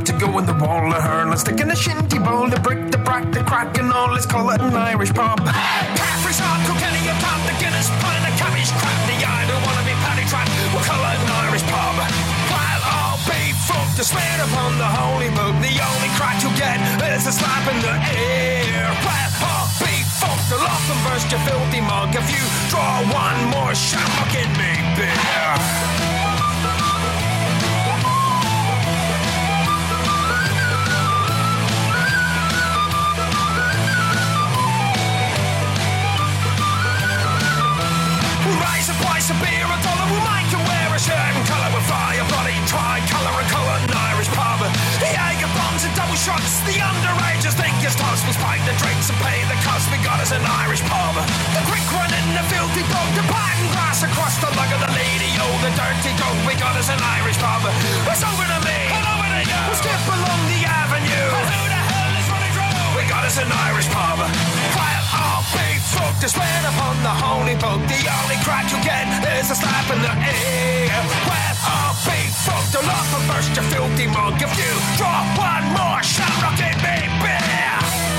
up to go in the wall of her. Let's stick in a shinty bowl, the brick, the brack, the crack, and all. Let's call it an Irish pub. Caffrey's hard, Kilkenny, a pound, the Guinness, pint, the cabbage, crap, the I don't wanna be paddy trapped. We'll call it an Irish pub. While all be fucked, the smear upon the holy book. The only crack you'll get is a slap in the air. While all be fucked, the lock and burst your filthy mug. If you draw one more shamrock in me, beer. A beer, a dollar will make you wear a shirt and colour with fire, bloody tri-colour and colour an Irish pub. The Jaeger bombs and double shots, the underagers think it's toast. We spike the drinks and pay the cost, we got us an Irish pub. The quick run in the filthy bog, the pattern grass across the lug of the lady, oh the dirty dog, we got us an Irish pub. It's over to me, and over to you, we'll skip along the avenue, and who the hell is running through? We got us an Irish pub. While all be fucked, is spread upon the holy book. The only crack you get is a slap in the air. Well, all be fucked, I'll off and burst your filthy mug. If you draw one more shamrock in me, beer.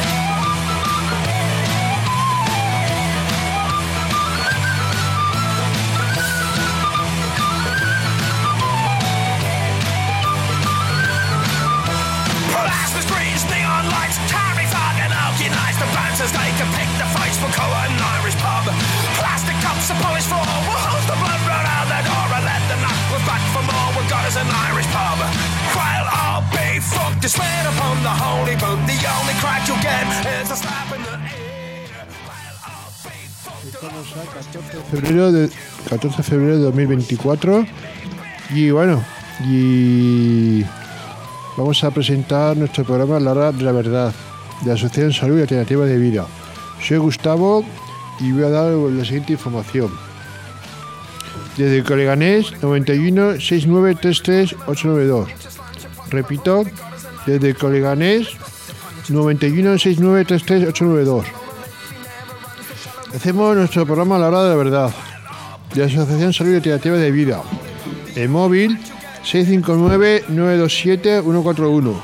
Plasma screens, neon lights, carry fog and alky nights. The bouncers, they can pick the fights for colour an Irish pub. Plastic cups, a polished floor, we'll hose the blood right out the door and let the knock. We're back for more, we got us an Irish pub. While all be fucked, is spread upon the holy book. The only crack you'll get is a slap in the air. While all be fucked. Estamos a 14 de febrero de 2024 y bueno, y vamos a presentar nuestro programa La Hora de la Verdad de la Asociación Salud y Alternativa de Vida. Soy Gustavo y voy a dar la siguiente información. Desde Coleganés 91 69 33 892. Repito, desde Coleganés 91 69 33 892. Hacemos nuestro programa La Hora de la Verdad de la Asociación Salud y Alternativa de Vida. El móvil 659 927 141.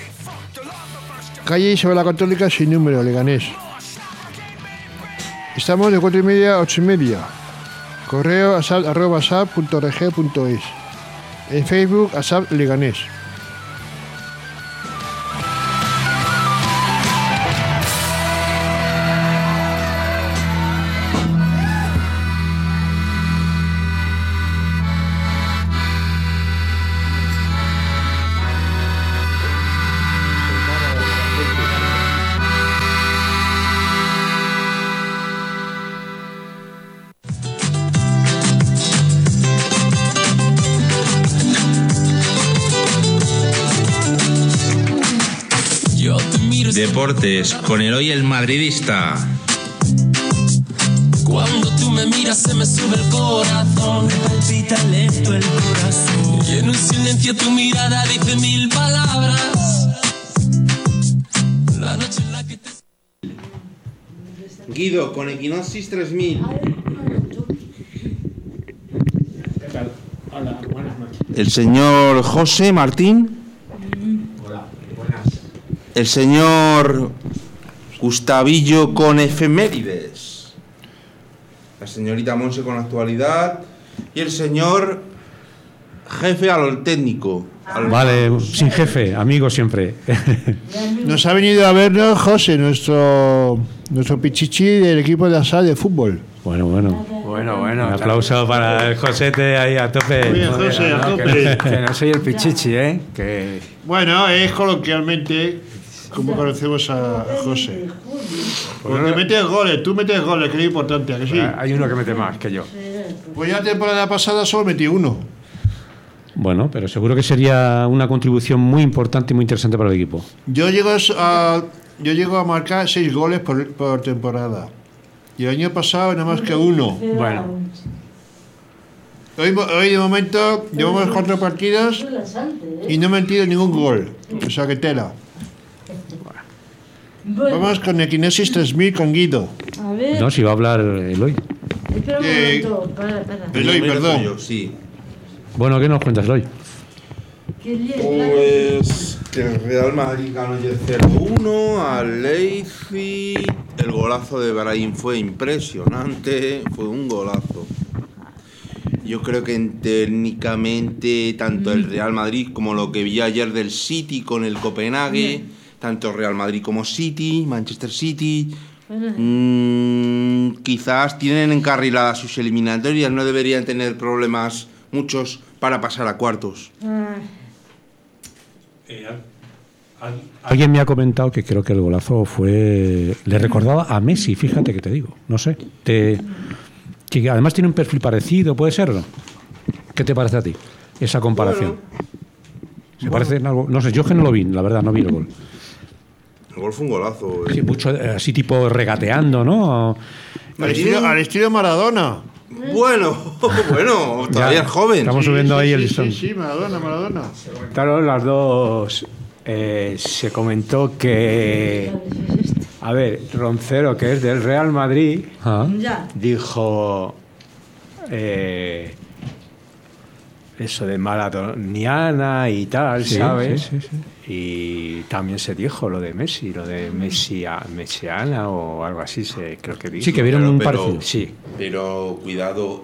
Calle Isabel la Católica sin número, Leganés. Estamos de 4:30 a 8:30. Correo asap@asap.org.es. En Facebook Asap Leganés. Deportes con Eloy el madridista. Cuando tú me miras se me sube el corazón, me palpita lento el corazón. Y en un silencio tu mirada dice mil palabras. La noche en la que te... Guido con Equinosis 3000. Hola, buenas noches. El señor José Martín. Hola, buenas. El señor Gustavillo con efemérides. La señorita Monse con actualidad. Y el señor jefe al técnico. Vale, sin jefe, amigo siempre. Nos ha venido a vernos José, nuestro pichichi del equipo de Asal de fútbol. Bueno. Un aplauso para el Josete ahí a tope. Muy bien, José, a tope. Que no soy el pichichi, ¿eh? Que... Bueno, es coloquialmente como conocemos a José. Porque metes goles, tú metes goles, que es importante, ¿a que sí? Hay uno que mete más que yo. Pues ya la temporada pasada solo metí uno. Bueno, pero seguro que sería una contribución muy importante y muy interesante para el equipo. Yo llego a marcar 6 goles por temporada. Y el año pasado nada más que uno. Bueno. Hoy de momento llevamos 4 partidos y no he metido ningún gol. O sea que tela. Vamos con Equinosis 3000 con Guido. A ver. No, si va a hablar Eloy. Espera un momento. Espera. Eloy, perdón. Sí. Bueno, ¿qué nos cuentas, Eloy? ¿Qué día es? Pues Que el Real Madrid ganó ayer 0-1 al Leipzig. El golazo de Brahim fue impresionante, fue un golazo. Yo creo que técnicamente tanto el Real Madrid como lo que vi ayer del City con el Copenhague, tanto Real Madrid como City, Manchester City, quizás tienen encarriladas sus eliminatorias, no deberían tener problemas muchos para pasar a cuartos. Alguien me ha comentado que creo que el golazo le recordaba a Messi, fíjate que te digo, no sé, que además tiene un perfil parecido, ¿puede ser o no? ¿Qué te parece a ti esa comparación? ¿Se parece en algo? No sé, yo es que no lo vi, la verdad, no vi el gol. El gol fue un golazo. Sí, mucho así tipo regateando, ¿no? Al estilo Maradona. Bueno, todavía es joven. Estamos subiendo ahí el listón. Sí, Maradona. Claro, las dos. Se comentó que. A ver, Roncero, que es del Real Madrid, Ya. dijo. Eso de maratoniana y tal, Sí, ¿sabes? sí. Y también se dijo lo de Messi, lo de mesiana o algo así, creo que dijo. Sí, que vieron un Pero- parecido. Sí, Pero cuidado,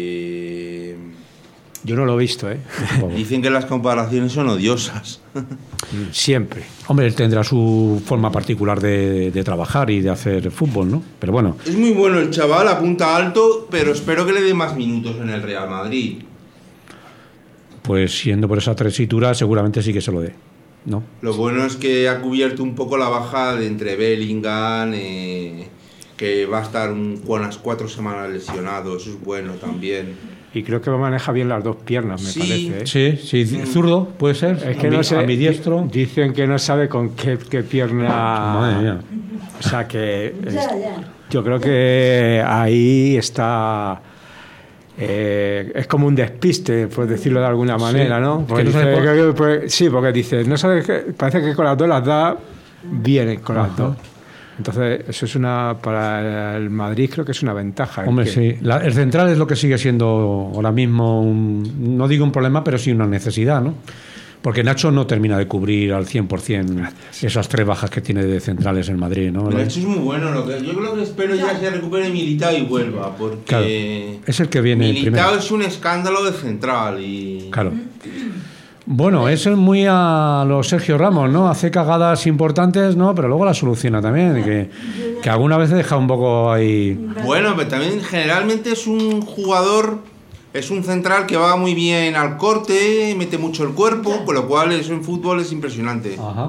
yo no lo he visto, ¿eh? dicen que las comparaciones son odiosas. Siempre. Hombre, él tendrá su forma particular de trabajar y de hacer fútbol, ¿no? Pero bueno, Es muy bueno el chaval, apunta alto, pero espero que le dé más minutos en el Real Madrid. pues siendo por esa tesitura, seguramente sí que se lo dé, ¿no? Lo bueno es que ha cubierto un poco la baja de entre Bellingham, que va a estar unas 4 semanas lesionado, eso es bueno también. Y creo que maneja bien las dos piernas, me Sí. parece, ¿eh? Sí, zurdo, puede ser. Es que no sé, a mi diestro. Dicen que no sabe con qué pierna. Madre mía. O sea que Ya. yo creo que ahí está. Es como un despiste, por decirlo de alguna manera, ¿no? Porque no dice sabe sí, porque dice, no sabe parece que con las dos las da bien con las dos. Entonces, eso es para el Madrid creo que es una ventaja. Hombre, que- sí. El central es lo que sigue siendo ahora mismo, no digo un problema, pero sí una necesidad, ¿no? Porque Nacho no termina de cubrir al 100% esas 3 bajas que tiene de centrales en Madrid, ¿no? Pero esto es muy bueno, yo lo que espero ya es que recupere Militao y vuelva, porque Claro, es el que viene Militao primero. es un escándalo de central y... Claro. Bueno, eso es muy a los Sergio Ramos, ¿no? Hace cagadas importantes, ¿no? Pero luego las soluciona también, que alguna vez deja un poco ahí... Bueno, pero también generalmente es un jugador, es un central que va muy bien al corte, mete mucho el cuerpo, con lo cual eso en fútbol es impresionante. Ajá.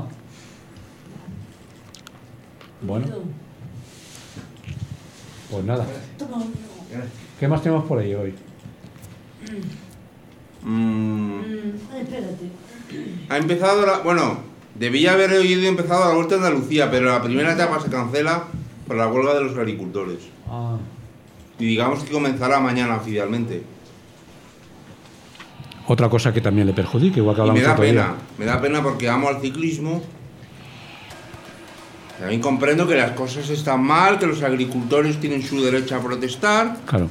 Bueno. Pues nada. ¿Qué más tenemos por ahí hoy? Espérate. Ha empezado bueno, debía haber empezado la Vuelta a Andalucía, pero la primera etapa se cancela por la huelga de los agricultores. Y digamos que comenzará mañana oficialmente. Otra cosa que también le perjudica, igual que Y hablamos me da otro día. pena porque amo al ciclismo. También comprendo que las cosas están mal, que los agricultores tienen su derecho a protestar, Claro.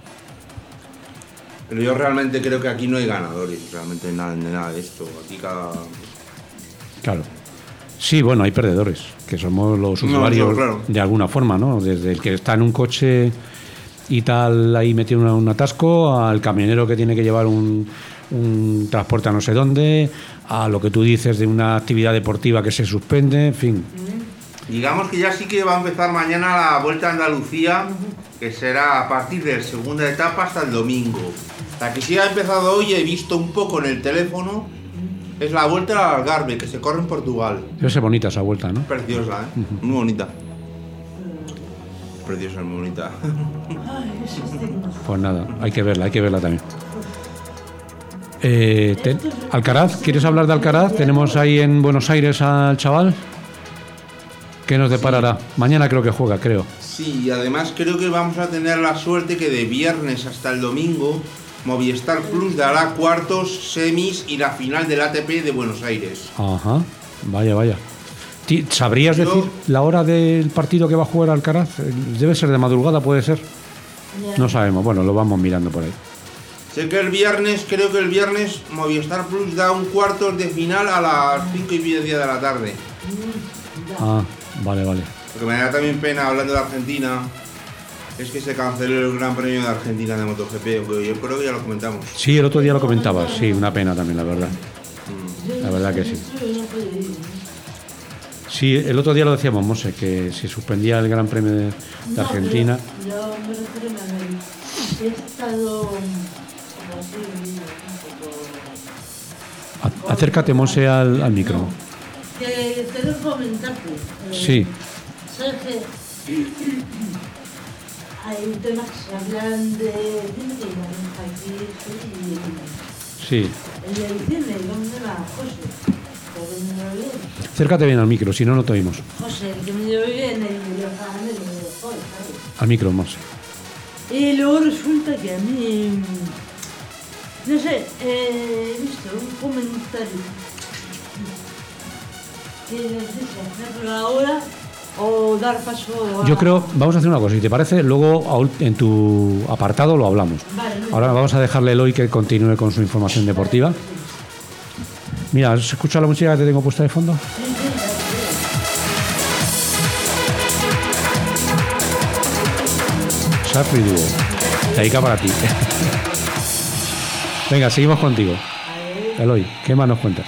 pero yo realmente creo que aquí no hay ganadores, realmente de nada de esto. Aquí Claro. Sí, bueno, hay perdedores, que somos los No, usuarios claro. de alguna forma, ¿no? Desde el que está en un coche y tal, ahí metido en un atasco, al camionero que tiene que llevar un transporte a no sé dónde, a lo que tú dices de una actividad deportiva que se suspende, en fin. Digamos que ya sí que va a empezar mañana la Vuelta a Andalucía, que será a partir de la segunda etapa hasta el domingo. La que sí ha empezado hoy, he visto un poco en el teléfono, es la Vuelta al Algarve, que se corre en Portugal. Debe ser bonita esa vuelta, ¿no? Preciosa, ¿eh? Muy bonita. Preciosa, muy bonita. Pues nada, hay que verla también. Alcaraz, ¿quieres hablar de Alcaraz? Tenemos ahí en Buenos Aires al chaval. ¿Qué nos deparará? Mañana creo que juega, creo. Sí, y además creo que vamos a tener la suerte que de viernes hasta el domingo Movistar Plus dará cuartos, semis y la final del ATP de Buenos Aires. Ajá, vaya. ¿Sabrías Yo- decir la hora del partido que va a jugar Alcaraz? Debe ser de madrugada, puede ser. No sabemos, bueno, lo vamos mirando por ahí. Sé que creo que el viernes Movistar Plus da un cuartos de final a las 5:30 de la tarde. Ah, vale. Lo que me da también pena, hablando de Argentina, es que se canceló el Gran Premio de Argentina de MotoGP, que yo creo que ya lo comentamos. Sí, el otro día lo comentabas, sí, una pena también, la verdad. La verdad que sí. Sí, el otro día lo decíamos, Monse, que se suspendía el Gran Premio de Argentina. Yo me refiero a Madrid. He estado como así, un poco... Acércate, Monse, al micro. Que quiero comentarte. Sí. ¿Sabes qué? Hay temas que se hablan de cine que ya no está aquí Sí. el del cine, ¿dónde va? José. ¿Por dónde me lo viene? Acércate bien al micro, si no, no te oímos. José, el que me dio bien, el de los canales, el de los jóvenes, ¿sabes? Al micro, Monse. Y luego resulta que a mí, no sé, he visto un comentario que no sé si hacerlo ahora o dar paso a... Yo creo, vamos a hacer una cosa, si te parece, luego en tu apartado lo hablamos. Vale, Ahora vamos a dejarle a Eloy que continúe con su información deportiva. Mira, ¿has escuchado la música que te tengo puesta de fondo? Safri Duo. Dedica para ti. Venga, seguimos contigo. Eloy, ¿qué más nos cuentas?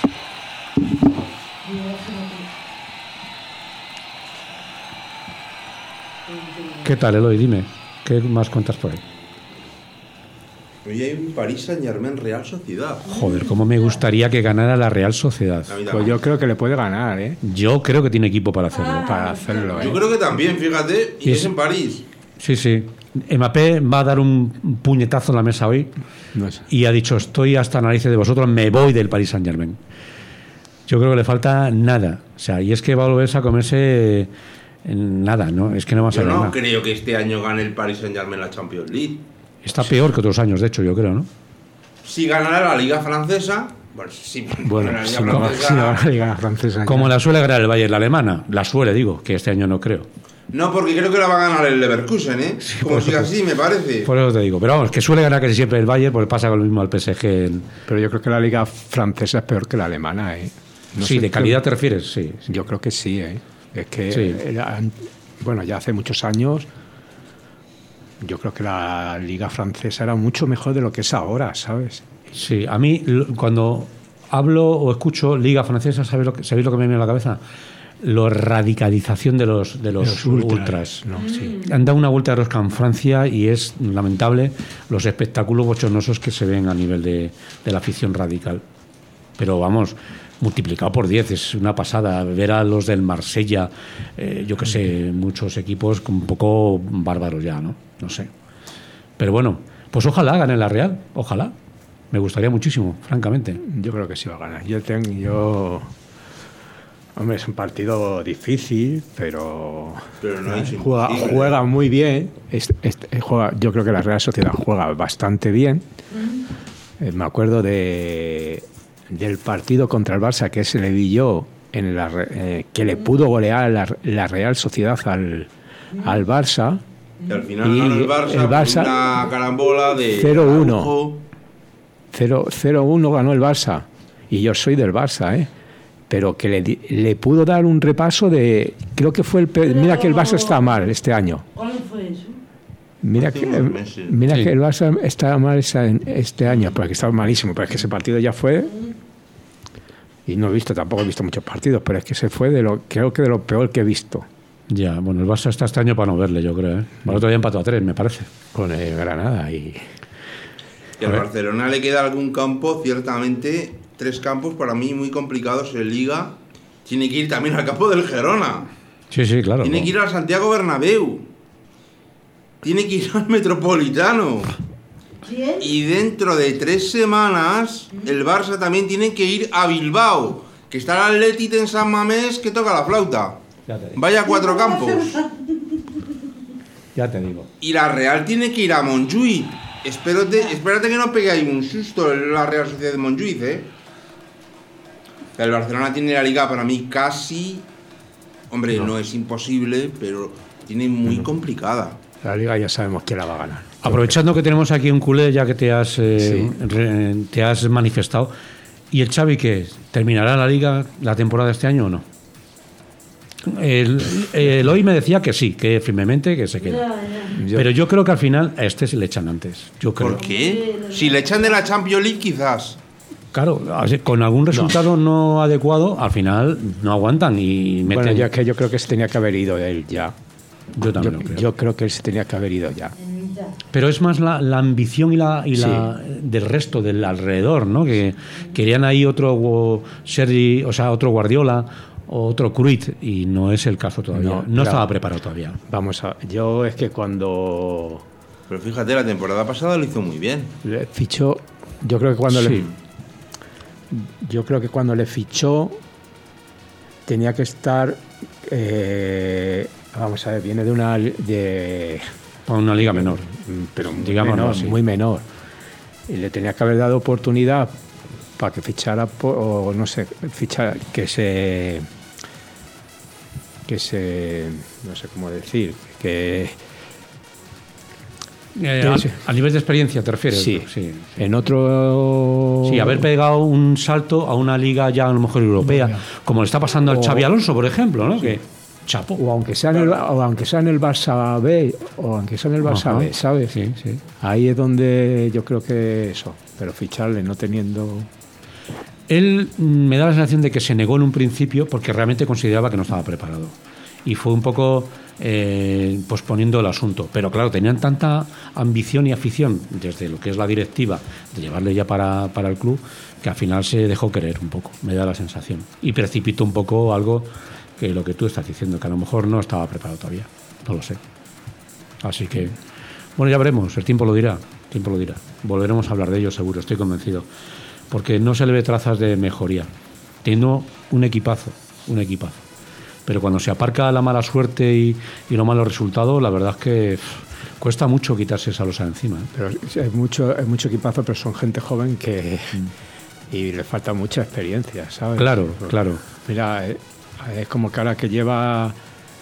¿Qué tal, Eloy? Dime, ¿qué más cuentas por ahí? Hoy hay un Paris Saint-Germain Real Sociedad. Joder, cómo me gustaría que ganara la Real Sociedad. Pues yo creo que le puede ganar, ¿eh? Yo creo que tiene equipo para hacerlo. Para hacerlo, Yo creo que también, fíjate, y Y es es- en París. Sí, sí. Mbappé va a dar un puñetazo en la mesa hoy No sé. y ha dicho, estoy hasta narices de vosotros, me voy del Paris Saint-Germain. Yo creo que le falta nada. O sea, y es que va a volverse a comerse nada, ¿no? Es que no va a Yo saber no nada. creo que este año gane el Paris Saint-Germain la Champions League. Está peor que otros años, de hecho, yo creo, ¿no? Si ganará la Liga Francesa, pues sí. Bueno, la Liga si no Francesa- va a Liga Francesa. Como la suele ganar el Bayern, la alemana. La suele, digo, que este año no creo. No, porque creo que la va a ganar el Leverkusen, ¿eh? Como por siga eso- así, me parece. Por eso te digo. Pero vamos, que suele ganar casi siempre el Bayern, porque pasa con lo mismo al PSG. Pero yo creo que la Liga Francesa es peor que la alemana, ¿eh? No Sí, sé de qué- calidad te refieres, sí. Yo creo que sí, ¿eh? Es que, Sí. bueno, ya hace muchos años, yo creo que la Liga Francesa era mucho mejor de lo que es ahora, ¿sabes? Sí, a mí cuando hablo o escucho Liga Francesa, ¿sabéis lo que me viene a la cabeza? La radicalización de los ultras. No, sí. Han dado una vuelta de rosca en Francia y es lamentable los espectáculos bochornosos que se ven a nivel de la afición radical. Pero vamos, multiplicado por 10, es una pasada. Ver a los del Marsella, yo que sé, muchos equipos un poco bárbaros ya, ¿no? No sé. Pero bueno, pues ojalá gane la Real, ojalá. Me gustaría muchísimo, francamente. Yo creo que sí va a ganar. Hombre, es un partido difícil, pero no es juega imposible. muy bien. Yo creo que la Real Sociedad juega bastante bien. Me acuerdo del partido contra el Barça que se le vi yo, que le pudo golear la Real Sociedad al Barça. Y al final Y ganó el Barça, el con una carambola de 0-1. Araujo. 0-1 ganó el Barça. Y yo soy del Barça, ¿eh? Pero que le pudo dar un repaso de... Creo que fue mira que el Barça está mal este año. ¿Cuándo fue eso? Mira Hace que, unos meses. mira Sí. que el Barça está mal este año, porque estaba malísimo. Pero es que ese partido ya fue... Y no he visto, tampoco he visto muchos partidos, pero es que se fue creo que de lo peor que he visto. Ya, bueno, el Barça está este año para no verle, yo creo, ¿eh? El otro día empató a 3, me parece. Con el Granada y... Y al Barcelona le queda algún campo, ciertamente, 3 campos para mí muy complicados en Liga. Tiene que ir también al campo del Gerona. Sí, sí, claro. Tiene que ir al Santiago Bernabéu. Tiene que ir al Metropolitano. ¿Quién? Y dentro de 3 semanas, el Barça también tiene que ir a Bilbao, que está el Athletic en San Mamés que toca la flauta. Ya te digo. Vaya 4 campos. Ya te digo. Y la Real tiene que ir a Montjuïc. Espérate que no pegue ahí un susto en la Real Sociedad de Montjuïc, ¿eh? El Barcelona tiene la Liga para mí casi... Hombre, no es imposible, pero tiene muy complicada. La Liga ya sabemos quién la va a ganar. Aprovechando que tenemos aquí un culé, ya que te has, Sí. te has manifestado, ¿y el Xavi qué? ¿Terminará la Liga la temporada de este año o no? El hoy me decía que sí, que firmemente que se queda. Pero yo creo que al final a este se le echan antes. Yo creo. ¿Por qué? Si le echan de la Champions League, quizás. Claro, con algún resultado no adecuado, al final no aguantan y meten. Bueno, ya que yo creo que se tenía que haber ido él ya. Yo también lo creo. Yo creo que él se tenía que haber ido ya. Pero es más la ambición y la Sí. del resto, del alrededor, ¿no? Que querían ahí otro Sergi, o sea, otro Guardiola, otro Cruyff, y no es el caso todavía. No, claro. estaba preparado todavía. Vamos a... Yo es que cuando Pero fíjate, la temporada pasada lo hizo muy bien. le fichó... Yo creo que cuando Sí. Yo creo que cuando le fichó tenía que estar... vamos a ver, viene de una... Para una liga menor. pero muy Digámoslo menor, así. muy menor. Y le tenía que haber dado oportunidad para que fichara, o no sé, fichara, que se, no sé cómo decir, que Sí. A nivel de experiencia, ¿te refieres? sí, Sí. en otro... Sí, haber pegado un salto a una liga ya a lo mejor europea, como le está pasando al Xavi Alonso, por ejemplo, ¿no? Que chapo. O aunque sea en el Barça B, o aunque sea en el Barça Ajá. B, ¿sabes? Sí, sí. Ahí es donde yo creo que eso, pero ficharle no teniendo... Él me da la sensación de que se negó en un principio porque realmente consideraba que no estaba preparado. Y fue un poco posponiendo el asunto. Pero claro, tenían tanta ambición y afición desde lo que es la directiva de llevarle ya para el club, que al final se dejó querer un poco, me da la sensación. Y precipitó un poco algo que lo que tú estás diciendo, que a lo mejor no estaba preparado todavía. No lo sé. Así que, bueno, ya veremos, el tiempo lo dirá. El tiempo lo dirá. Volveremos a hablar de ello seguro, estoy convencido. Porque no se le ve trazas de mejoría. Teniendo un equipazo. Pero cuando se aparca la mala suerte y los malos resultados, la verdad es que cuesta mucho quitarse esa losa encima. Pero es mucho equipazo, pero son gente joven que... Y le falta mucha experiencia, ¿sabes? Claro, claro. Mira, es como que ahora que lleva...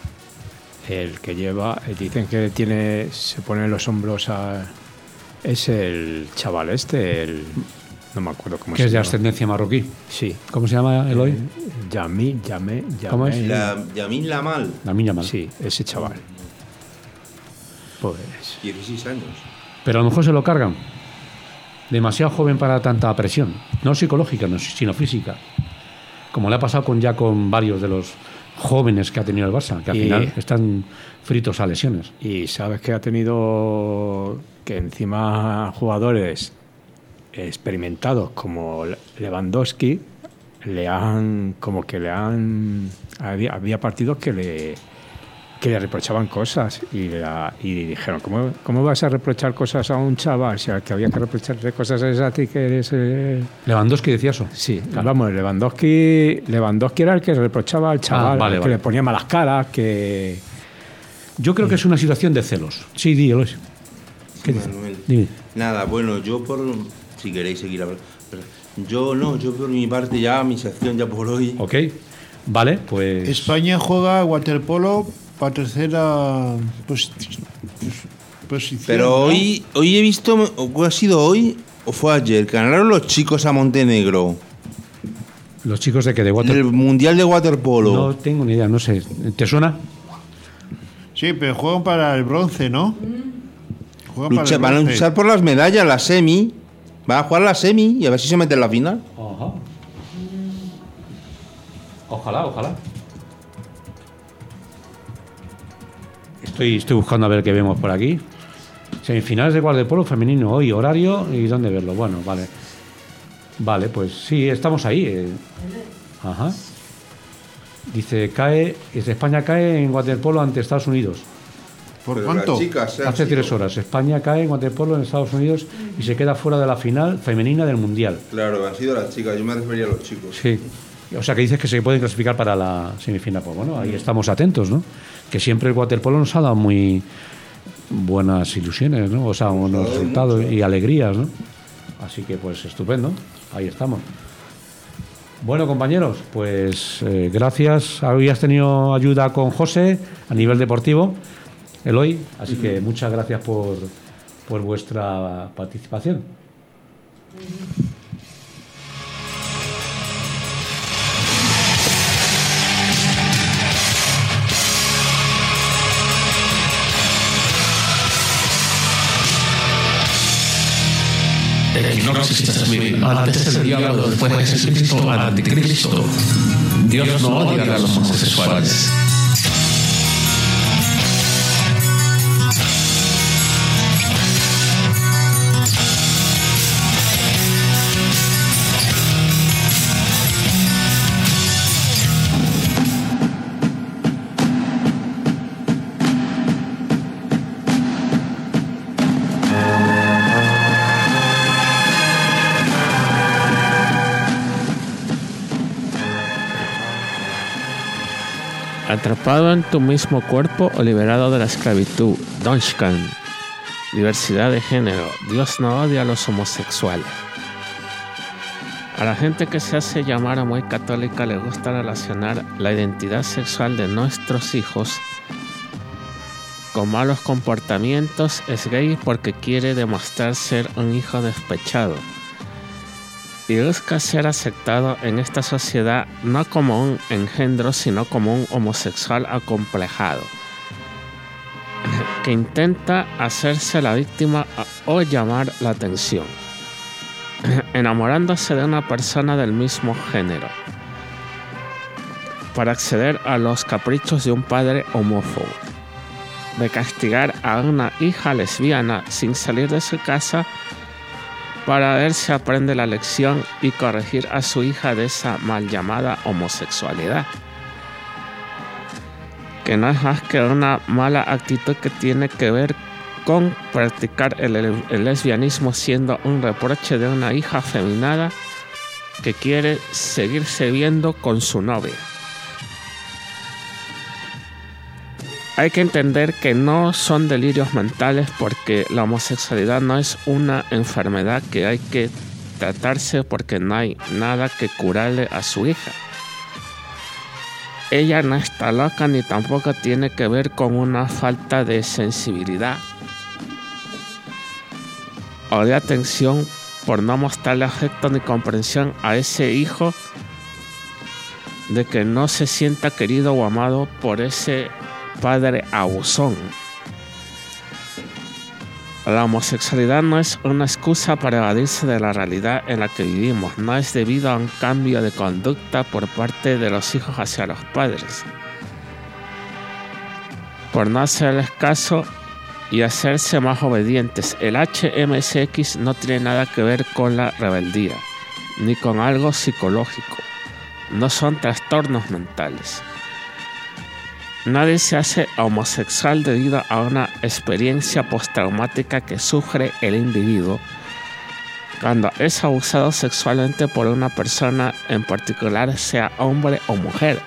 dicen que se pone en los hombros es el chaval no me acuerdo cómo Que se es de llama. ascendencia marroquí. Sí. ¿Cómo se llama Eloy? Yamil. ¿Cómo es? Yamin Lamal. La niña mal. Sí, ese chaval. Pues... 16 años. Pero a lo mejor se lo cargan. Demasiado joven para tanta presión. No psicológica, sino física. Como le ha pasado con varios de los jóvenes que ha tenido el Barça, que al final están fritos a lesiones. Y sabes que ha tenido que encima jugadores experimentados como Lewandowski había partidos que le reprochaban cosas y dijeron ¿cómo vas a reprochar cosas a un chaval si al que había que reprocharle cosas es a ti que eres Lewandowski decía eso. sí, vamos, Lewandowski era el que reprochaba al chaval, vale, que vale. le ponía malas caras, que Yo creo que es una situación de celos. Sí, di, Eloy. ¿Qué dices? Manuel. Dime. Nada, bueno, yo si queréis seguir hablando. Yo por mi parte ya, mi sección ya por hoy. Ok. Vale, pues... España juega waterpolo para tercera posición. Pero ¿no? hoy he visto, o ha sido hoy o fue ayer, que ganaron los chicos a Montenegro. Los chicos de que de El water... Mundial de Waterpolo. No tengo ni idea, no sé. ¿Te suena? Sí, pero juegan para el bronce, ¿no? Juegan para el Van a bronce. luchar por las medallas, la semi. Van a jugar la semi y a ver si se meten en la final. Ajá. Ojalá. Estoy buscando a ver qué vemos por aquí. Semifinales de waterpolo femenino hoy, horario y dónde verlo. Bueno, vale. Vale, pues sí, estamos ahí. Ajá. Dice, España cae en waterpolo ante Estados Unidos. ¿Por Pero cuánto? las chicas, Hace chicos. 3 horas. España cae en waterpolo en Estados Unidos y se queda fuera de la final femenina del Mundial. Claro, han sido las chicas, yo me refería a los chicos. Sí. O sea, que dices que se pueden clasificar para la semifinal. Pues bueno, ahí estamos atentos, ¿no? Que siempre el waterpolo nos ha dado muy buenas ilusiones, ¿no? O sea, buenos resultados y alegrías, ¿no? Así que, pues, estupendo. Ahí estamos. Bueno, compañeros, pues gracias. Hoy has tenido ayuda con José a nivel deportivo. Eloy. Así que muchas gracias por vuestra participación. Equinoxis Tasmin, antes el diablo, después Jesucristo, anticristo. Dios no odia a los homosexuales. Atrapado en tu mismo cuerpo o liberado de la esclavitud. Donshkan. Diversidad de género. Dios no odia a los homosexuales. A la gente que se hace llamar muy católica le gusta relacionar la identidad sexual de nuestros hijos con malos comportamientos. Es gay porque quiere demostrar ser un hijo despechado y busca ser aceptado en esta sociedad no como un engendro, sino como un homosexual acomplejado que intenta hacerse la víctima o llamar la atención, enamorándose de una persona del mismo género para acceder a los caprichos de un padre homófobo, de castigar a una hija lesbiana sin salir de su casa para ver si aprende la lección y corregir a su hija de esa mal llamada homosexualidad, que no es más que una mala actitud que tiene que ver con practicar el lesbianismo, siendo un reproche de una hija afeminada que quiere seguirse viendo con su novia. Hay que entender que no son delirios mentales, porque la homosexualidad no es una enfermedad que hay que tratarse, porque no hay nada que curarle a su hija. Ella no está loca ni tampoco tiene que ver con una falta de sensibilidad o de atención por no mostrarle afecto ni comprensión a ese hijo, de que no se sienta querido o amado por ese padre abusón. La homosexualidad no es una excusa para evadirse de la realidad en la que vivimos, no es debido a un cambio de conducta por parte de los hijos hacia los padres, por no hacerles caso y hacerse más obedientes. El HMSX no tiene nada que ver con la rebeldía, ni con algo psicológico, no son trastornos mentales. Nadie se hace homosexual debido a una experiencia postraumática que sufre el individuo cuando es abusado sexualmente por una persona en particular, sea hombre o mujer.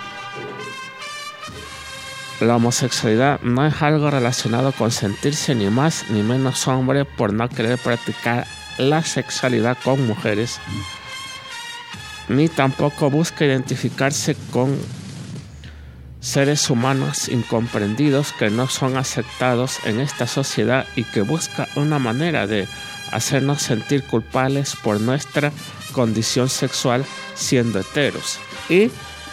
La homosexualidad no es algo relacionado con sentirse ni más ni menos hombre por no querer practicar la sexualidad con mujeres, ni tampoco busca identificarse con seres humanos incomprendidos que no son aceptados en esta sociedad y que busca una manera de hacernos sentir culpables por nuestra condición sexual siendo heteros. Y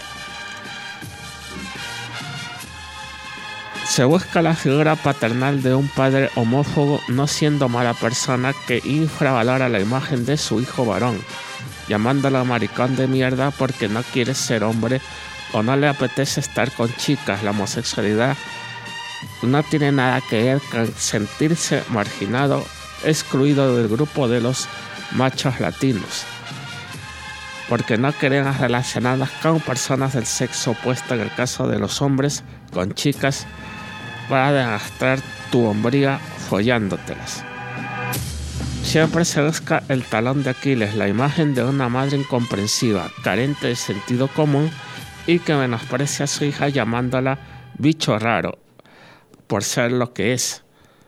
se busca la figura paternal de un padre homófobo, no siendo mala persona, que infravalora la imagen de su hijo varón, llamándolo maricón de mierda porque no quiere ser hombre o no le apetece estar con chicas. La homosexualidad no tiene nada que ver con sentirse marginado, excluido del grupo de los machos latinos, porque no queremos relacionarnos con personas del sexo opuesto, en el caso de los hombres, con chicas, para demostrar tu hombría follándotelas. Siempre se busca el talón de Aquiles, la imagen de una madre incomprensiva, carente de sentido común y que menosprecia a su hija llamándola bicho raro por ser lo que es.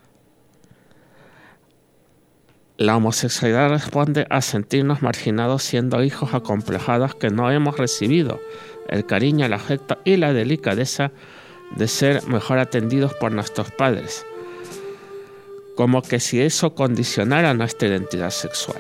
La homosexualidad responde a sentirnos marginados siendo hijos acomplejados que no hemos recibido el cariño, el afecto y la delicadeza de ser mejor atendidos por nuestros padres, como que si eso condicionara nuestra identidad sexual.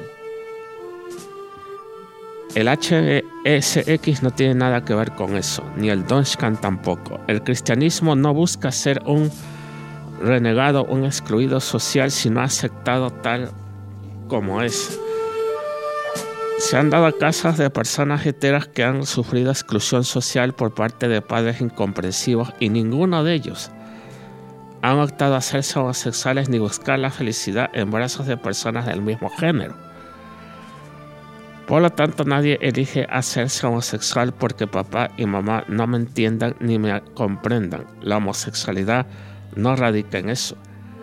El HMSX no tiene nada que ver con eso, ni el Dogecoin tampoco. El cristianismo no busca ser un renegado, un excluido social, sino aceptado tal como es. Se han dado casos de personas heteras que han sufrido exclusión social por parte de padres incomprensivos y ninguno de ellos han optado a ser homosexuales ni buscar la felicidad en brazos de personas del mismo género. Por lo tanto, nadie elige hacerse homosexual porque papá y mamá no me entiendan ni me comprendan. La homosexualidad no radica en eso,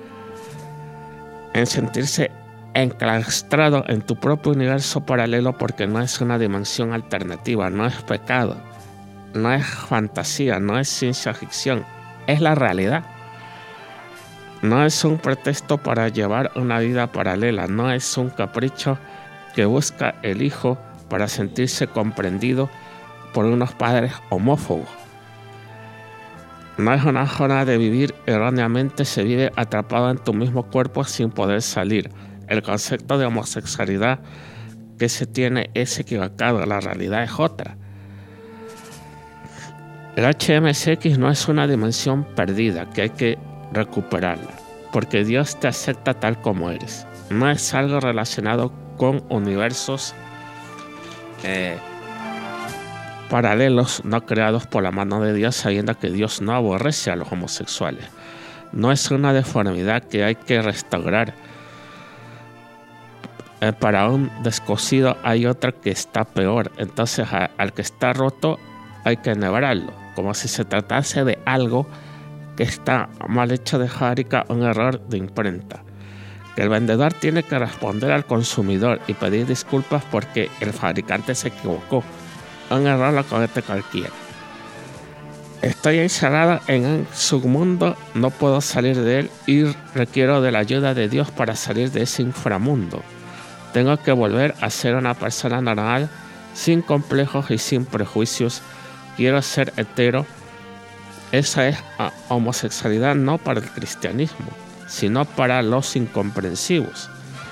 en sentirse enclaustrado en tu propio universo paralelo, porque no es una dimensión alternativa, no es pecado, no es fantasía, no es ciencia ficción, es la realidad. No es un pretexto para llevar una vida paralela, no es un capricho que busca el hijo para sentirse comprendido por unos padres homófobos. No es una forma de vivir erróneamente, se vive atrapado en tu mismo cuerpo sin poder salir. El concepto de homosexualidad que se tiene es equivocado, la realidad es otra. El HMSX no es una dimensión perdida que hay que recuperarla, porque Dios te acepta tal como eres. No es algo relacionado con universos paralelos no creados por la mano de Dios, sabiendo que Dios no aborrece a los homosexuales. No es una deformidad que hay que restaurar. Para un descosido hay otro que está peor. Entonces al que está roto hay que enhebrarlo, como si se tratase de algo que está mal hecho de fábrica, un error de imprenta. Que el vendedor tiene que responder al consumidor y pedir disculpas porque el fabricante se equivocó. Un error lo comete cualquiera. Estoy encerrado en un submundo, no puedo salir de él y requiero de la ayuda de Dios para salir de ese inframundo. Tengo que volver a ser una persona normal, sin complejos y sin prejuicios. Quiero ser hetero. Esa es homosexualidad no para el cristianismo, sino para los incomprensivos.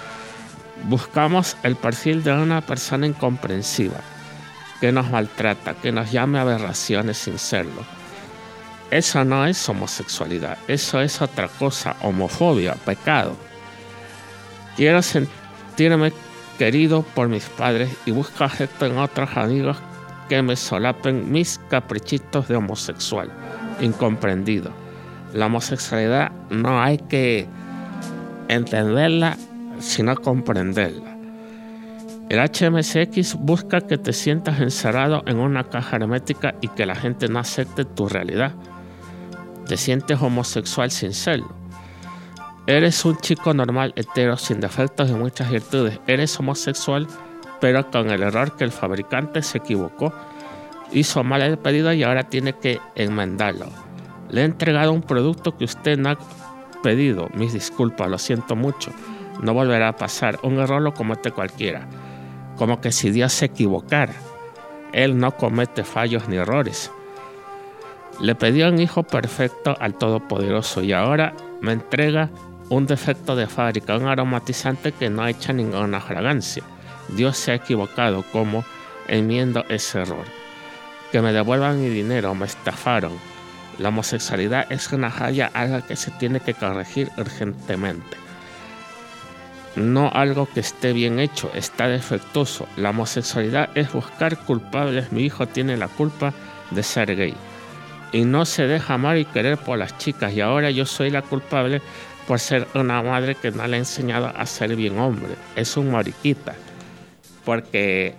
Buscamos el perfil de una persona incomprensiva, que nos maltrata, que nos llame aberraciones sin serlo. Eso no es homosexualidad, eso es otra cosa, homofobia, pecado. Quiero sentirme querido por mis padres y busco afecto en otros amigos que me solapen mis caprichitos de homosexual, incomprendido. La homosexualidad no hay que entenderla, sino comprenderla. El HMSX busca que te sientas encerrado en una caja hermética y que la gente no acepte tu realidad. Te sientes homosexual sin serlo. Eres un chico normal, hetero, sin defectos y muchas virtudes. Eres homosexual, pero con el error que el fabricante se equivocó. Hizo mal el pedido y ahora tiene que enmendarlo. Le he entregado un producto que usted no ha pedido. Mis disculpas, lo siento mucho. No volverá a pasar. Un error lo comete cualquiera. Como que si Dios se equivocara. Él no comete fallos ni errores. Le pedí un hijo perfecto al Todopoderoso y ahora me entrega un defecto de fábrica, un aromatizante que no echa ninguna fragancia. Dios se ha equivocado. ¿Cómo enmiendo ese error? Que me devuelvan mi dinero, me estafaron. La homosexualidad es una falla, algo que se tiene que corregir urgentemente. No algo que esté bien hecho, está defectuoso. La homosexualidad es buscar culpables. Mi hijo tiene la culpa de ser gay. Y no se deja amar y querer por las chicas. Y ahora yo soy la culpable por ser una madre que no le ha enseñado a ser bien hombre. Es un mariquita. Porque...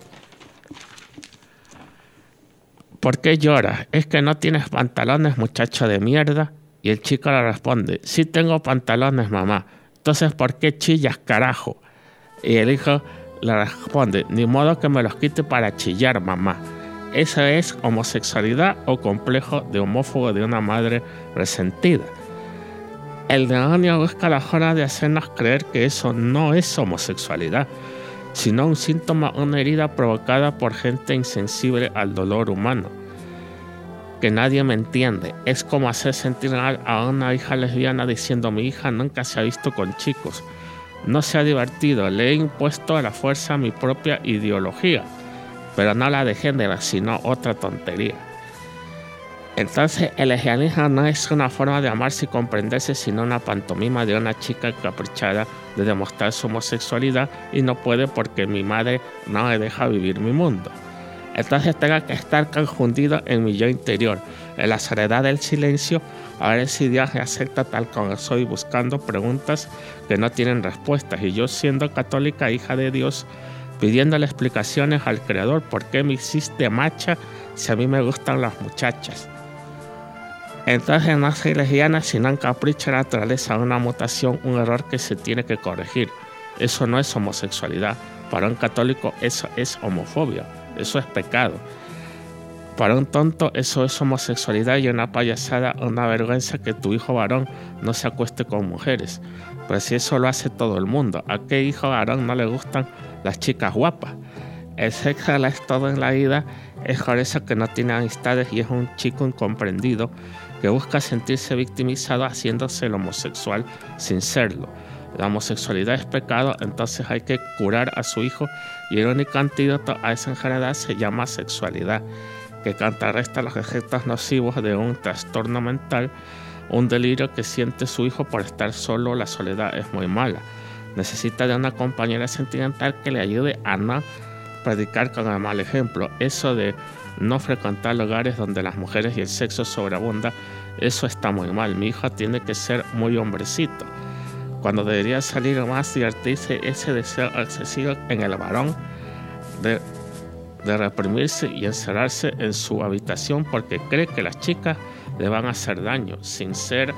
¿Por qué lloras? ¿Es que no tienes pantalones, muchacho de mierda? Y el chico le responde, sí tengo pantalones, mamá. Entonces, ¿por qué chillas, carajo? Y el hijo le responde, ni modo que me los quite para chillar, mamá. Eso es homosexualidad o complejo de homófobo de una madre resentida. El demonio busca la forma de hacernos creer que eso no es homosexualidad, sino un síntoma, una herida provocada por gente insensible al dolor humano. que nadie me entiende. Es como hacer sentir mal a una hija lesbiana diciendo mi hija nunca se ha visto con chicos. No se ha divertido, le he impuesto a la fuerza mi propia ideología, pero no la de género, sino otra tontería. Entonces el lesbianismo no es una forma de amarse y comprenderse, sino una pantomima de una chica encaprichada de demostrar su homosexualidad y no puede porque mi madre no me deja vivir mi mundo. Entonces tengo que estar confundido en mi yo interior, en la soledad del silencio, a ver si Dios me acepta tal como soy, buscando preguntas que no tienen respuestas, y yo siendo católica, hija de Dios, pidiéndole explicaciones al Creador, ¿por qué me hiciste macha si a mí me gustan las muchachas? Entonces no soy lesbiana, sino un capricho de la naturaleza, una mutación, un error que se tiene que corregir. Eso no es homosexualidad. Para un católico eso es homofobia, eso es pecado. Para un tonto eso es homosexualidad y una payasada, una vergüenza que tu hijo varón no se acueste con mujeres. Pero si eso lo hace todo el mundo, ¿a qué hijo varón no le gustan las chicas guapas? El sexo lo es todo en la vida, es por eso que no tiene amistades y es un chico incomprendido que busca sentirse victimizado haciéndose el homosexual sin serlo. La homosexualidad es pecado, entonces hay que curar a su hijo y el único antídoto a esa enfermedad se llama sexualidad, que contrarresta los efectos nocivos de un trastorno mental, un delirio que siente su hijo por estar solo. La soledad es muy mala. Necesita de una compañera sentimental que le ayude a no predicar con el mal ejemplo. Eso de no frecuentar lugares donde las mujeres y el sexo sobreabunda, eso está muy mal. Mi hijo tiene que ser muy hombrecito. Cuando debería salir más, divertirse, ese deseo excesivo en el varón de reprimirse y encerrarse en su habitación porque cree que las chicas le van a hacer daño. Sin ser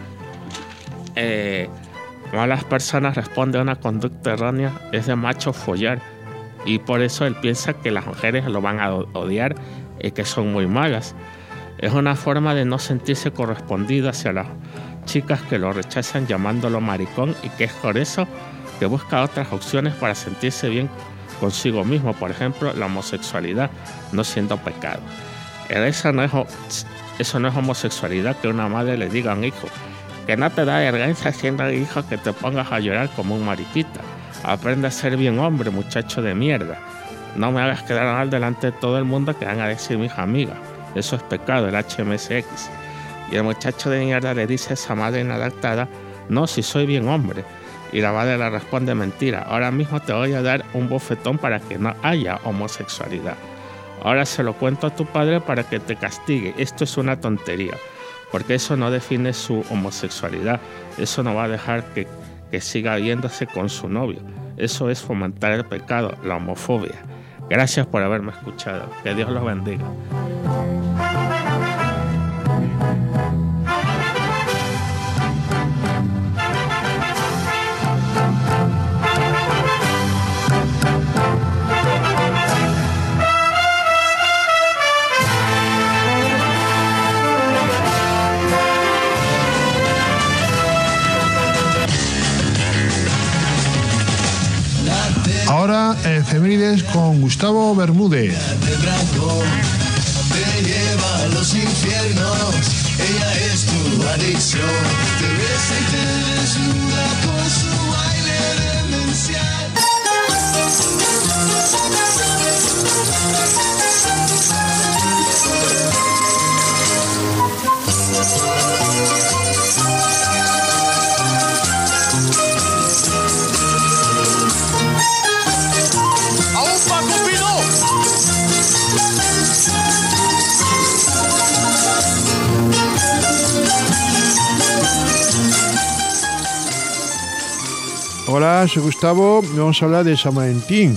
malas personas, responde a una conducta errónea, es de macho follar, y por eso él piensa que las mujeres lo van a odiar y que son muy malas. Es una forma de no sentirse correspondido hacia las chicas que lo rechazan llamándolo maricón, y que es por eso que busca otras opciones para sentirse bien consigo mismo, por ejemplo la homosexualidad no siendo pecado. Eso no es homosexualidad, que una madre le diga a un hijo que no te da vergüenza siendo hijo que te pongas a llorar como un mariquita. Aprende a ser bien hombre, muchacho de mierda. No me hagas quedar mal delante de todo el mundo que van a decir mis amigas. Eso es pecado, el HMSX. Y el muchacho de mierda le dice a esa madre inadaptada, no, si soy bien hombre. Y la madre le responde, mentira, ahora mismo te voy a dar un bofetón para que no haya homosexualidad. Ahora se lo cuento a tu padre para que te castigue. Esto es una tontería, porque eso no define su homosexualidad. Eso no va a dejar que siga viéndose con su novio. Eso es fomentar el pecado, la homofobia. Gracias por haberme escuchado. Que Dios los bendiga. Ahora, efemérides con Gustavo Bermúdez. Te lleva a los infiernos, ella es tu adicción. Te besa y te desnuda con su baile demencial. Hola, soy Gustavo. Vamos a hablar de San Valentín.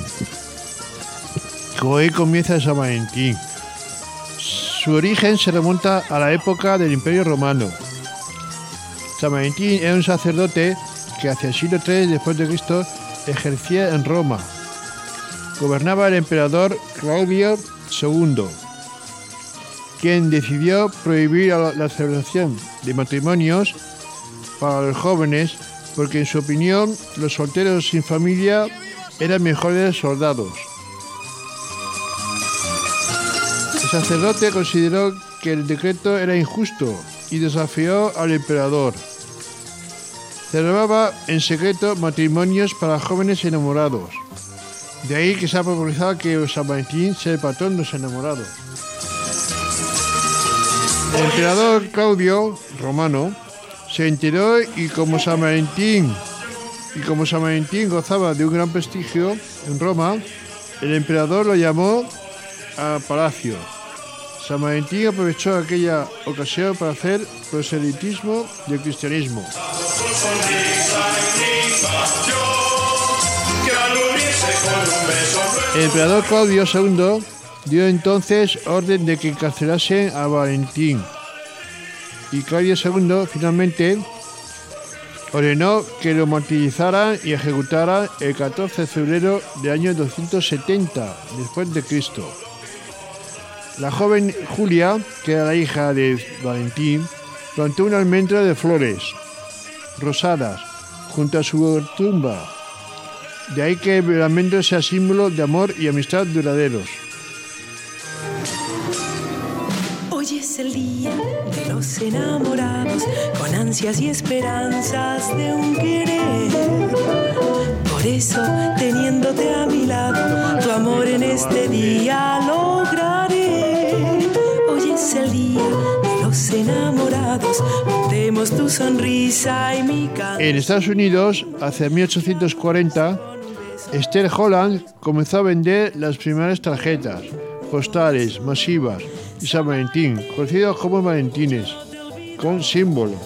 Hoy comienza San Valentín. Su origen se remonta a la época del Imperio Romano. San Valentín era un sacerdote que hacia el siglo III después de Cristo ejercía en Roma. Gobernaba el emperador Claudio II, quien decidió prohibir la celebración de matrimonios para los jóvenes porque en su opinión los solteros sin familia eran mejores soldados. El sacerdote consideró que el decreto era injusto y desafió al emperador. Celebraba en secreto matrimonios para jóvenes enamorados. De ahí que se ha popularizado que San Valentín sea el patrón de los enamorados. El emperador Claudio Romano se enteró y como San Valentín gozaba de un gran prestigio en Roma, el emperador lo llamó a palacio. San Valentín aprovechó aquella ocasión para hacer proselitismo del cristianismo. El emperador Claudio II dio entonces orden de que encarcelasen a Valentín. Y Claudio II finalmente ordenó que lo martirizaran y ejecutaran el 14 de febrero del año 270 después de Cristo. La joven Julia, que era la hija de Valentín, plantó un almendro de flores rosadas junto a su tumba. De ahí que el almendro sea símbolo de amor y amistad duraderos. Hoy es el día de los enamorados, con ansias y esperanzas de un querer. Por eso, teniéndote a mi lado, tu amor en este día lograré. Hoy es el día de los enamorados, juntemos tu sonrisa y mi canción. En Estados Unidos, hacia 1840, Esther Holland comenzó a vender las primeras tarjetas postales masivas y San Valentín, conocidos como valentines, con símbolos.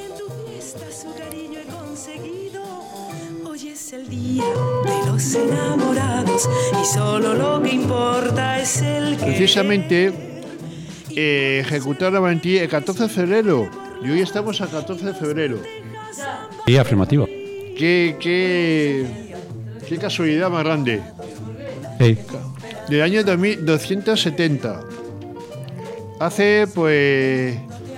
Hoy es el día de los enamorados y solo lo que importa es el que... Precisamente ejecutaron a Valentín el 14 de febrero y hoy estamos a 14 de febrero. Sí, afirmativo. Qué casualidad más grande. Sí. Del año 2270. Hace pues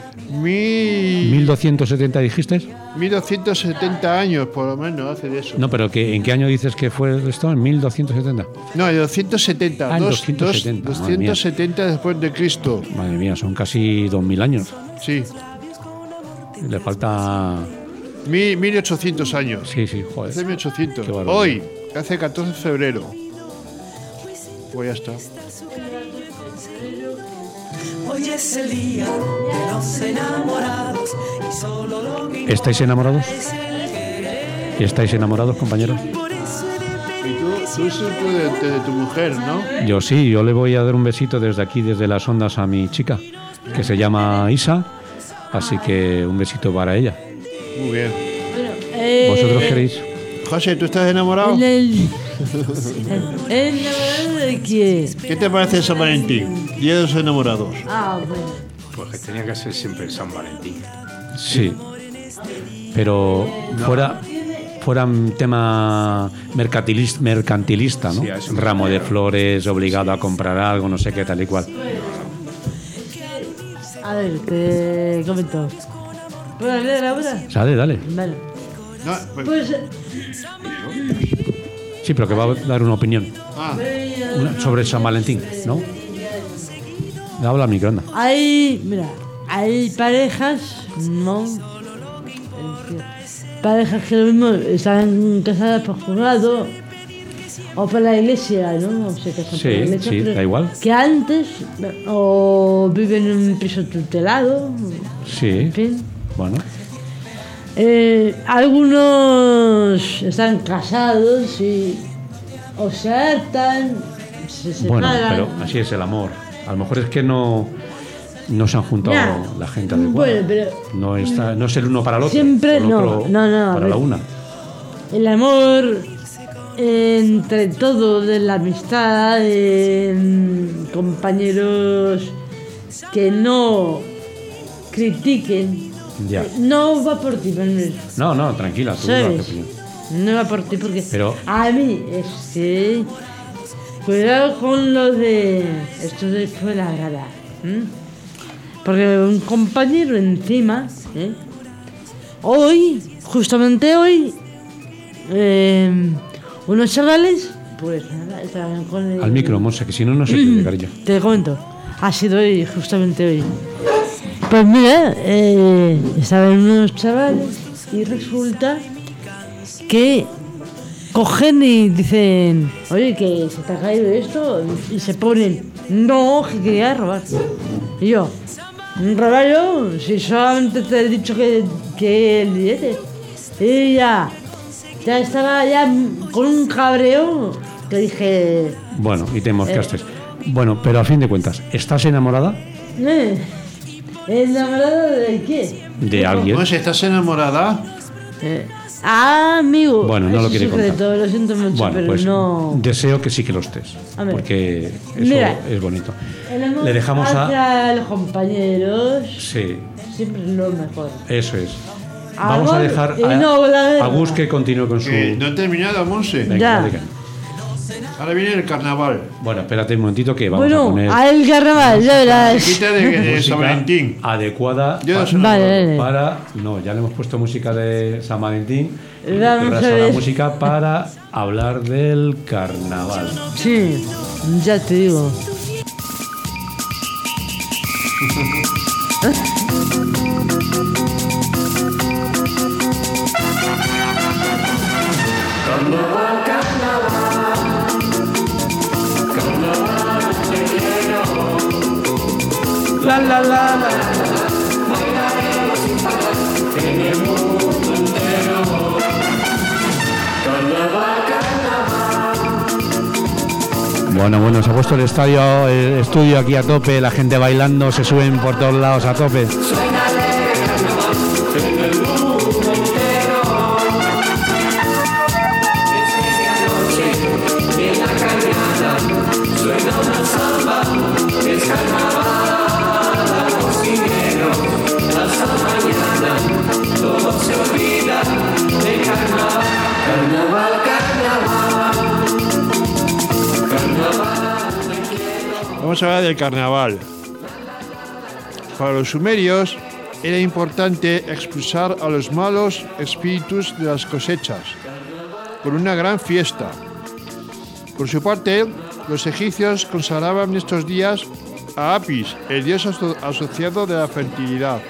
1270 dijiste. 1270 años por lo menos hace de eso. No, pero ¿en qué año dices que fue esto? ¿En 1270? No, en 270. En 270. 270 después de Cristo. Madre mía, son casi 2000 años. Sí. Le falta 1800 años. Sí, joder. Hace 1800. Qué barbaridad. Hoy, hace 14 de febrero. Pues ya está. Hoy es el día de los enamorados y solo lo que ¿Estáis enamorados? es el querer. ¿Estáis enamorados, compañeros? Por eso he de Y tú supo de tu mujer, ¿no? Yo sí, yo le voy a dar un besito desde aquí, desde las ondas, a mi chica, que se llama Isa. Así que un besito para ella. Muy bien. Bueno, ¿Vosotros queréis? José, ¿tú estás enamorado? ¿Enamorado de quién? ¿Qué te parece San Valentín? Día de los enamorados. Ah, bueno. Pues que tenía que ser siempre el San Valentín. Sí. Pero fuera un tema mercantilista, ¿no? Sí, a eso Un me ramo de refiero. flores, obligado a comprar algo, no sé qué, tal y cual. A ver, te comento. ¿Puedo leer ahora? Dale. Vale. No, pues- Pues Sí, pero que va a dar una opinión sobre San Valentín, ¿no? Habla al micro, anda. hay parejas, ¿no? Parejas que lo mismo están casadas por juzgado o por la iglesia, ¿no? O se casan por la iglesia, Sí, pero da igual. que antes o viven en un piso tutelado, Sí, en fin. bueno. Algunos están casados y o se hartan, se Bueno, separan. pero así es el amor. A lo mejor es que no se han juntado Ya. la gente adecuada. Bueno, pero No es el uno para el otro. Siempre el otro no, a para ver. la una. el amor entre todo, de la amistad, compañeros que no critiquen. Ya. No va por ti, Manuel. No, tranquila, tú da tu ¿Sabes? opinión. No va por ti porque Pero- a mí cuidado con lo de esto de fue la grada, porque un compañero encima, justamente hoy, unos chavales, pues nada, estaban con el... Al micro, Monse, que si no se entiende, cariño. Te comento. Ha sido hoy, justamente hoy. Pues mira, estaban unos chavales y resulta que cogen y dicen, oye, que se te ha caído esto, y se ponen, no, que quería robar. Y yo, ¿robar yo? Si solamente te he dicho que el billete. Y ya estaba ya con un cabreo que dije... Bueno, y te mosqueaste. Bueno, pero a fin de cuentas, ¿estás enamorada? ¿Enamorada de qué? ¿De alguien? Pues estás enamorada. Amigo. Bueno, no lo quiere contar. Secreto, lo siento mucho, Bueno, pero pues no... deseo que sí que lo estés, porque eso Mira, es bonito. El amor Le dejamos hacia los compañeros Sí, siempre es lo mejor. eso es. Vamos a Amor dejar y no la guerra. a Gus que continúe con su... No he terminado, Monse. Venga, Ya. dale, Ahora viene el carnaval. Bueno, espérate un momentito que vamos a Bueno, poner al carnaval, ya verás. Quita de San Valentín. adecuada Yo no sé Vale, para... No, ya le hemos puesto música de San Valentín. Vamos Pero a ahora ver. música para hablar del carnaval. Sí, ya te digo. La la la la. Bueno, se ha puesto el estudio aquí a tope, la gente bailando, se suben por todos lados a tope. Vamos a hablar del carnaval. Para los sumerios era importante expulsar a los malos espíritus de las cosechas con una gran fiesta. Por su parte, los egipcios consagraban estos días a Apis, el dios asociado de la fertilidad.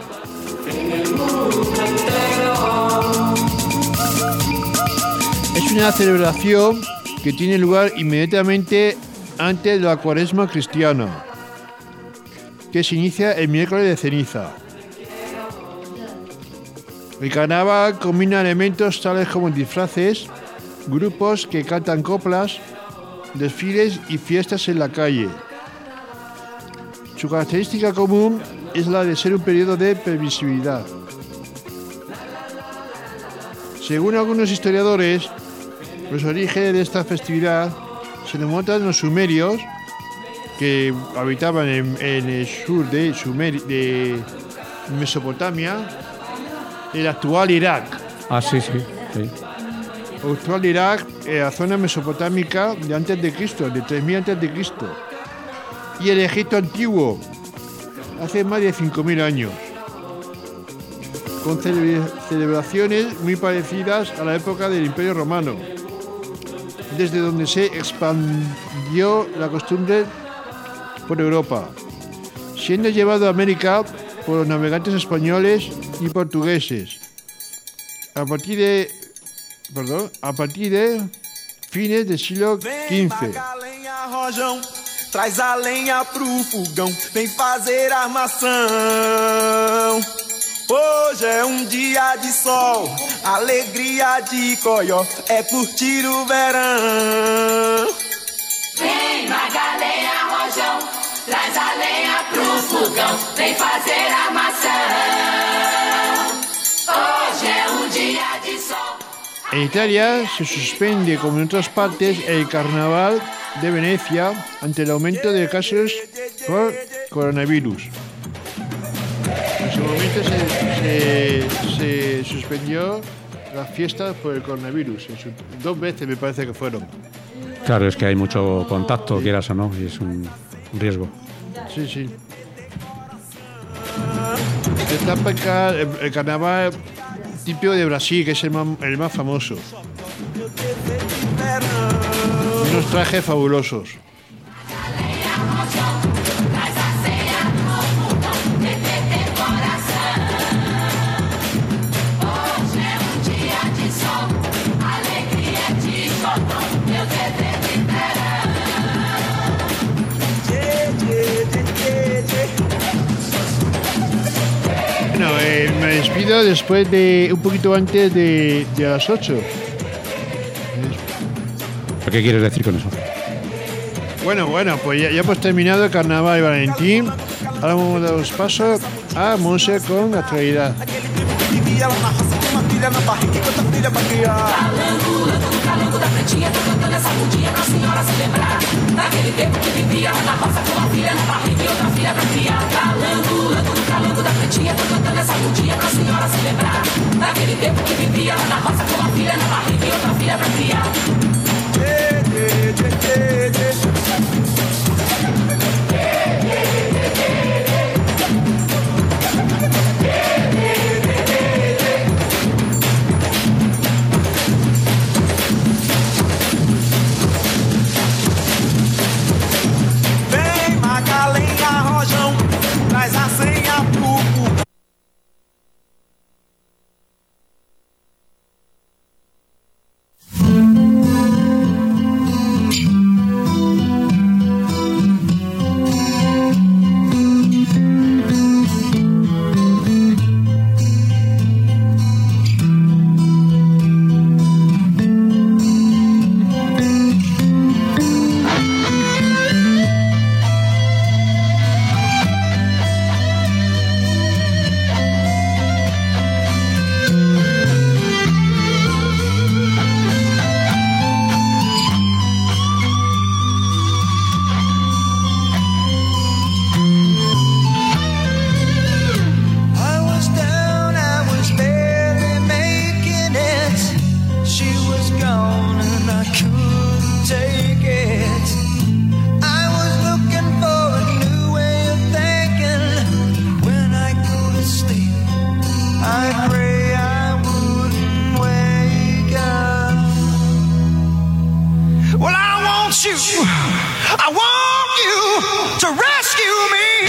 Es una celebración que tiene lugar inmediatamente antes de la Cuaresma cristiana, que se inicia el miércoles de ceniza. El carnaval combina elementos tales como disfraces, grupos que cantan coplas, desfiles y fiestas en la calle. Su característica común es la de ser un periodo de previsibilidad. Según algunos historiadores, los orígenes de esta festividad se remontan los sumerios, que habitaban en el sur de Mesopotamia, el actual Irak. Ah, sí. El actual Irak, la zona mesopotámica de antes de Cristo, de 3000 antes de Cristo. Y el Egipto antiguo, hace más de 5000 años, con celebraciones muy parecidas a la época del Imperio Romano, desde donde se expandió la costumbre por Europa, siendo llevado a América por los navegantes españoles y portugueses a partir de fines del siglo XV. Traz a lenha pro fogão, vem fazer armação. Hoje é dia de sol, alegria de coió, é curtir o verão. Vem, Magaleia, rojão, traz a lenha pro fogão, vem fazer armação. Hoje é dia de sol. En Italia se suspende, como en otras partes, el carnaval de Venecia ante el aumento de casos por coronavirus. En su momento se suspendió las fiestas por el coronavirus. 2 veces me parece que fueron. Claro, es que hay mucho contacto, quieras o no, y es un riesgo. Sí. Destaca el carnaval típico de Brasil, que es el más famoso. Unos trajes fabulosos. despido después de un poquito antes de las 8. ¿Qué quieres decir con eso? Bueno, pues ya hemos terminado Carnaval y Valentín. Ahora vamos a dar los pasos a Monse con la actualidad. Vivia lá na roça com uma filha na barriga enquanto a filha vai criar. Calango da pretinha, cantando essa mudinha pra senhora se lembrar. Naquele tempo que vivia lá na roça com uma filha na barriga e outra filha pra criar. Calango da pretinha, cantando essa mudinha pra senhora se lembrar. Naquele tempo que vivia lá na roça com uma filha na barriga e outra filha pra criar. Vem Magalenha, Rojão, traz a senha pro I want you to rescue me.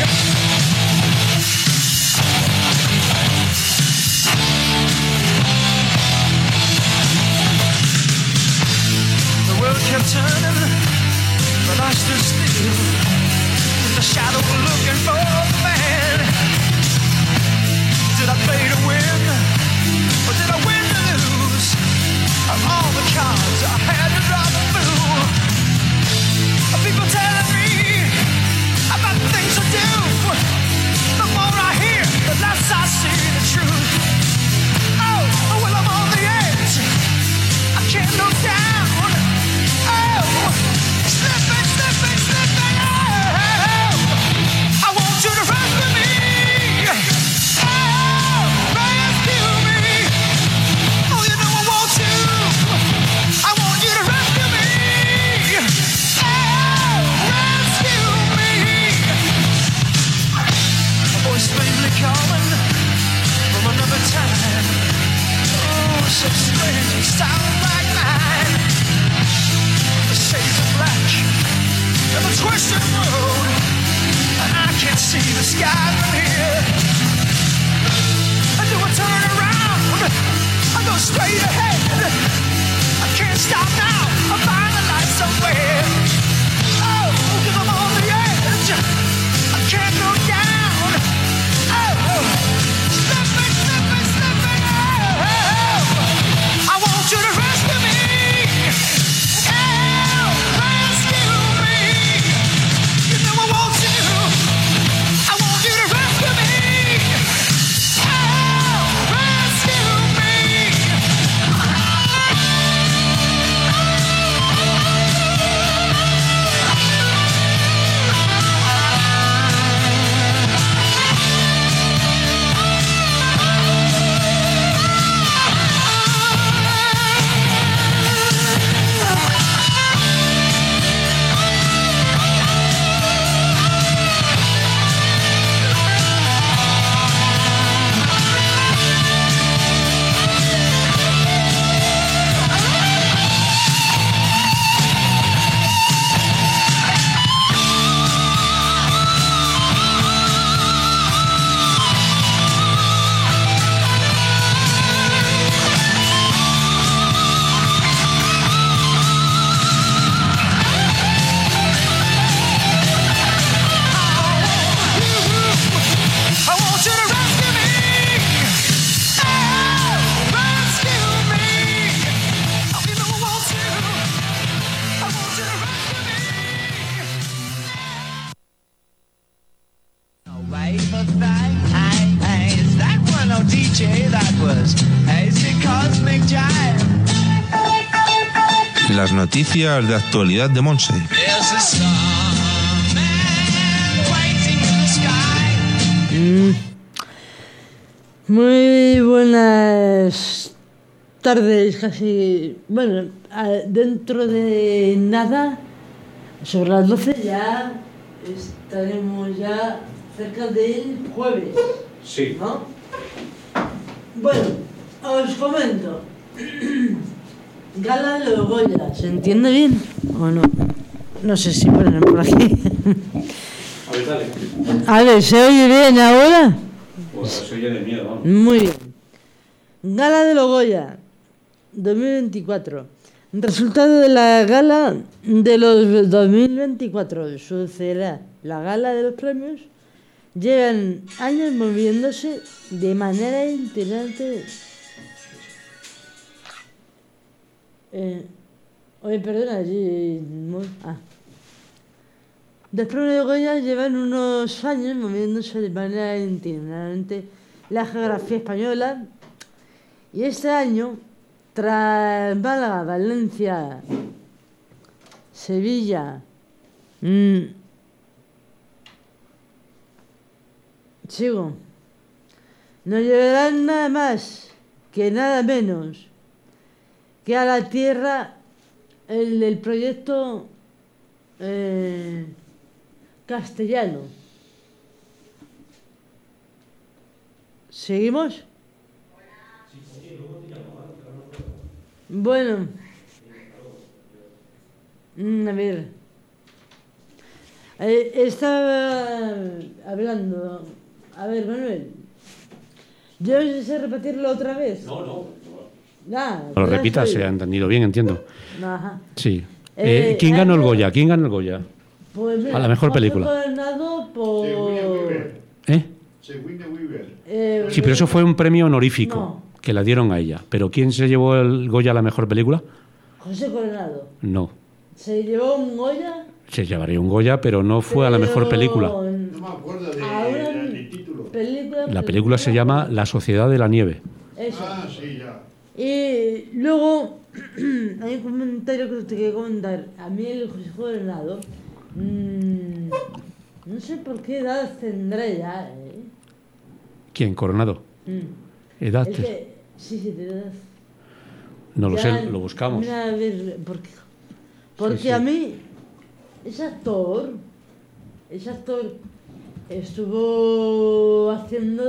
The world kept turning, but I stood still in the shadow looking for the man. Did I play to win, or did I win to lose? Of all the cards I had to draw the blue. People telling me about the things I do. The more I hear, the less I see the truth. Oh, well, I'm on the edge. I can't look down. Oh, slipping, slipping, slipping. Oh, I want you to rescue me. Oh, rescue me. Oh, you know I want you. I want you to rescue me. Strangely calling from another time. Oh, so strange and sound like mine. The shades of black and the twisted road, and I can't see the sky from here. I do I turn around, I go straight ahead. I can't stop now, I'll find the light somewhere. Oh, 'cause I'm on the edge, I can't look down. Slipping, slipping, slipping. Oh, I want you to rescue me. Oh, rescue me. You know I want you. I want you to rescue me. Oh, rescue me. J, that was hazy cosmic jive. Las noticias de actualidad de Monse. There's a starman waiting in the sky. Muy buenas tardes, casi. Bueno, dentro de nada, sobre las 12 ya estaremos ya cerca del jueves. Sí. ¿No? Bueno, os comento. Gala de los Goya, ¿se entiende bien o no? No sé si ponen por aquí. A ver, dale. A ver, ¿se oye bien ahora? Pues se oye de miedo, vamos. Muy bien. Gala de los Goya 2024. Resultado de la gala de los 2024. Sucederá la gala de los premios. Llevan años moviéndose de manera itinerante. Oye, perdona. Los premios de Goya llevan unos años moviéndose de manera itinerante la geografía española. Y este año, tras Málaga, Valencia, Sevilla, sigo, nos llevarán nada más que nada menos que a la tierra el proyecto castellano. ¿Seguimos? Bueno, a ver, estaba hablando. A ver, Manuel, ¿yo sé repetirlo otra vez? No. Nah, No lo repitas, se ha entendido bien, entiendo. Ajá. Sí. ¿Quién ganó el Goya? ¿Quién ganó el Goya? Pues mira, A la mejor película. Ganado por... ¿Eh? Sigourney Weaver. Sí, pero eso fue un premio honorífico No. que la dieron a ella. ¿Pero quién se llevó el Goya a la mejor película? José Coronado. No. ¿Se llevó un Goya? Se llevaría un Goya, pero no fue a la mejor película. No me acuerdo del título. La película se llama La Sociedad de la Nieve. Eso. Ah, sí, ya. Y luego hay un comentario que te quería comentar. A mí el José Coronado, no sé por qué edad tendrá ya. ¿Quién? Coronado. ¿Edad? Sí, de edad. No lo Ya, sé, lo buscamos. Mira, a ver, porque Sí. a mí ese actor estuvo haciendo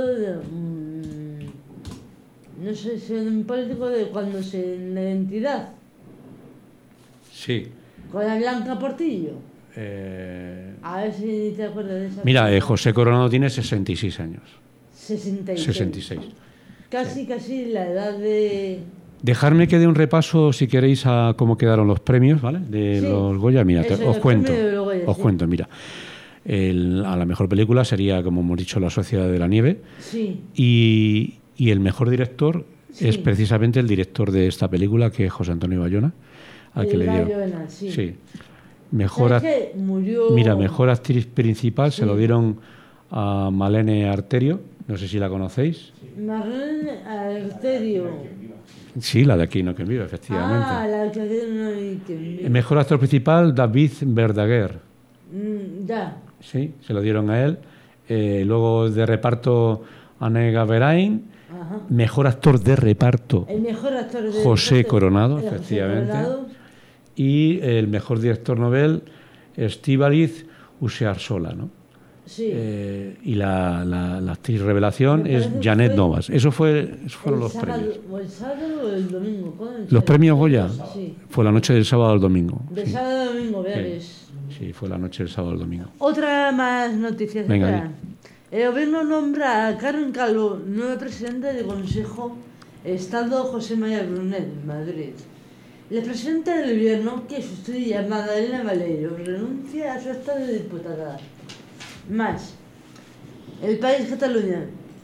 no sé si un político de cuando se en la identidad Sí. con la Blanca Portillo. A ver si te acuerdas de esa. Mira, José Coronado tiene 66 años. 66. 66. Casi la edad de... Dejadme que dé un repaso, si queréis, a cómo quedaron los premios, ¿vale? De Sí. los Goya. Mira, Eso, os el cuento. premio de los Goya, Os sí. cuento, mira. A la mejor película sería, como hemos dicho, La Sociedad de la Nieve. Sí. Y el mejor director Sí. es precisamente el director de esta película, que es José Antonio Bayona, al que le dieron. Bayona, sí. Mejor ¿Sabes qué? Murió... Mira, mejor actriz principal Sí. se lo dieron a Malene Arterio, no sé si la conocéis. Marlene Arterio. Sí, la de Aquí no quien vive, efectivamente. Ah, la que no hay que... El mejor actor principal, David Verdaguer. Ya. Sí, se lo dieron a él. Luego de reparto, Anne Gaverain. Ajá. Mejor actor de reparto, El mejor actor de... José Coronado, José efectivamente. Coronado. Y el mejor director Nobel, Estíbaliz Usearsola, ¿no? Sí. Y la actriz revelación Me es parece que Janet fue Novas. Eso fueron los sábado, premios. O el sábado o el domingo. ¿cuándo? Los premios Goya Sí. fue la noche del sábado al domingo. De sábado a domingo, veáis. Sí, fue la noche del sábado al domingo. Otra más noticias. Venga, espera. El gobierno nombra a Carmen Calvo nueva presidenta del Consejo Estado José María Brunel, Madrid. La presidenta del gobierno, que sustituye a Magdalena Valero, renuncia a su estado de diputada. Más. El país Cataluña.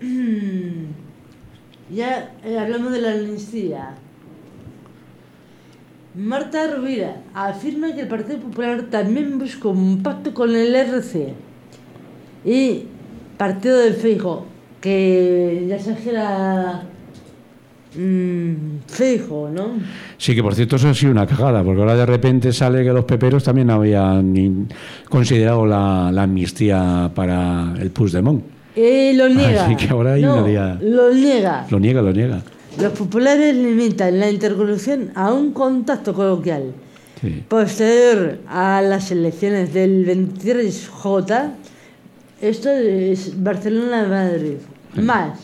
Ya hablamos de la amnistía. Marta Rovira afirma que el Partido Popular también busca un pacto con el RC. Y Partido de Feijóo, que ya sabes que era Feijóo, ¿no? Sí, que por cierto eso ha sido una cagada, porque ahora de repente sale que los peperos también habían considerado la amnistía para el Puigdemont. Lo niega. Así que ahora hay no, una día... Lo niega. Lo niega. Los populares limitan la interlocución a un contacto coloquial. Sí. Posterior a las elecciones del 23J, esto es Barcelona-Madrid. Más.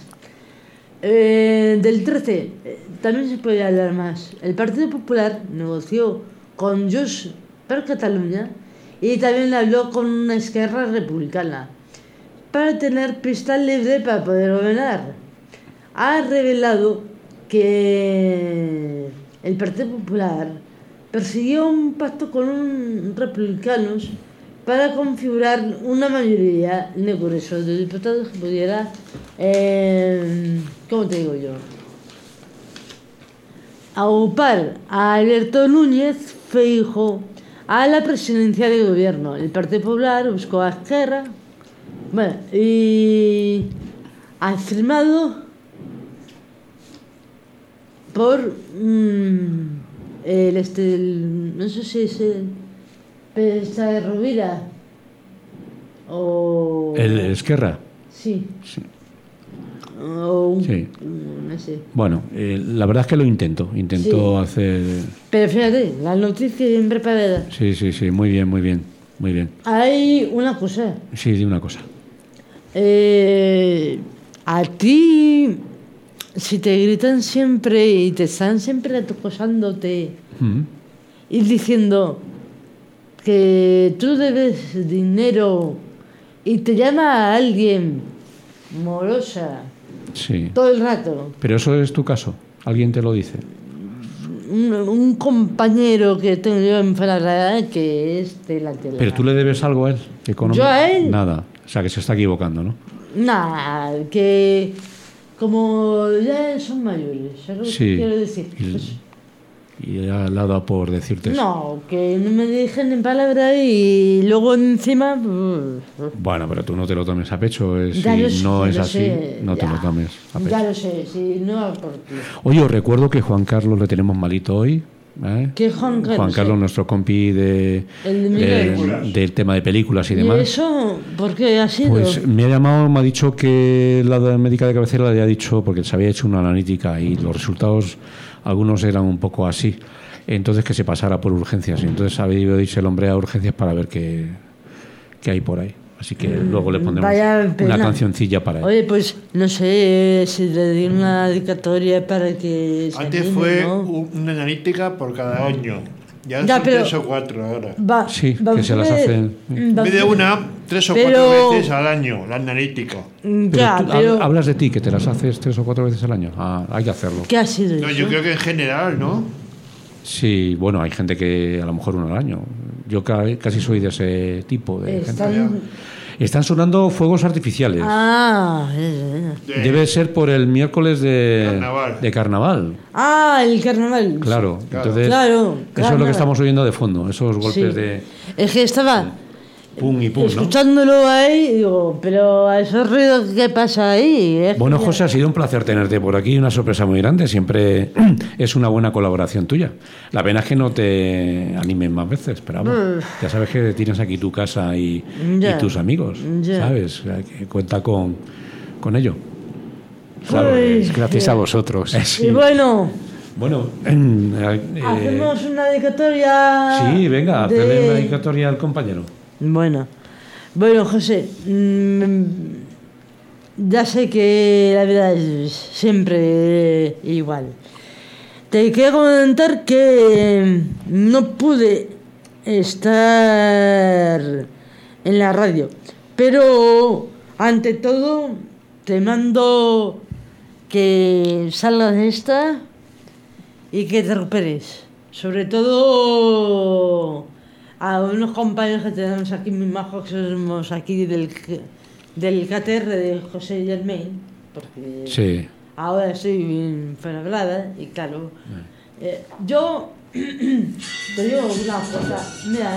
Del 13, también se puede hablar más. El Partido Popular negoció con Junts per Catalunya y también habló con una Esquerra Republicana para tener pista libre para poder gobernar. Ha revelado que el Partido Popular persiguió un pacto con un republicanos para configurar una mayoría en el Congreso de Diputados que pudiera, ¿cómo te digo yo?, aupar a Alberto Núñez Feijóo a la presidencia del gobierno. El Partido Popular buscó a Esquerra, bueno, y ha firmado por no sé si es esta de Rovira o... ¿El Esquerra? Sí. Sí. O Sí. no sé. Bueno, la verdad es que lo intento Sí. hacer... Pero fíjate, la noticia bien preparada. Sí, muy bien. Hay una cosa. Sí, di una cosa. A ti, si te gritan siempre y te están siempre acosándote y diciendo que tú debes dinero y te llama a alguien morosa Sí. todo el rato, Pero eso es tu caso. ¿Alguien te lo dice? un compañero que tengo yo en Fuenlabrada que es de la tele. Pero tú le debes algo a él. ¿Yo a él? Nada. O sea, que se está equivocando, ¿no? Nada, que como ya son mayores, ¿sabes lo que Sí. quiero decir? Pues, Y le ha dado por decirte eso. no, que no me dejen en palabra y luego encima... Bueno, pero tú no te lo tomes a pecho. Ya lo Si sé, no ya es lo así, sé, no te ya. lo tomes a pecho. Ya lo sé, si no por ti. Oye, os recuerdo que Juan Carlos le tenemos malito hoy. ¿eh? ¿Qué Juan Carlos? Juan Carlos, nuestro compi El de Miguel. del tema de películas y ¿Y demás. eso por qué ha sido? Pues me ha llamado, me ha dicho que la médica de cabecera le había dicho, porque se había hecho una analítica y los resultados, algunos eran un poco así. Entonces que se pasara por urgencias. Y entonces ha debido irse el hombre a urgencias para ver qué hay por ahí. Así que luego le pondremos Vaya pena. una cancioncilla para él. Oye, pues no sé si le di una dedicatoria para que... se Antes anime, fue ¿no? una analítica por cada año. Ya Ya, son pero- 3 o 4 ahora. Sí, que vamos se a las ver. hacen. En vez de una, 3 o Pero- 4 veces al año, la analítica. Ya, tú pero... hablas de ti, que te las haces 3 o 4 veces al año. Ah, hay que hacerlo. ¿Qué ha sido No, eso? yo creo que en general, ¿no? Sí, bueno, hay gente que a lo mejor uno al año. Yo casi soy de ese tipo de gente. Están... Están sonando fuegos artificiales. Debe ser por el miércoles de carnaval. Ah, el carnaval. Claro, entonces Claro, eso es lo carnaval. que estamos oyendo de fondo, esos golpes Sí. de Es que estaba pum y pum, ¿no? escuchándolo ahí y digo, pero a esos ruidos que pasa ahí. Es Bueno, que- José, ha sido un placer tenerte por aquí, una sorpresa muy grande. Siempre es una buena colaboración tuya. La pena es que no te animen más veces, pero vamos, ya sabes que tienes aquí tu casa y Ya. tus amigos, Ya. ¿sabes? O sea, que cuenta con ello. Pues, Gracias a vosotros. Sí. Y bueno, Bueno, hacemos una dedicatoria. sí, venga, de- hazle una dedicatoria al compañero. Bueno, José, ya sé que la vida es siempre igual. Te quiero comentar que no pude estar en la radio, pero ante todo te mando que salgas de esta y que te recuperes. Sobre todo a unos compañeros que tenemos aquí muy majos, que somos aquí del KTR de José Germain, porque Sí. ahora estoy en Fuenlabrada y claro, yo te digo una cosa, mira,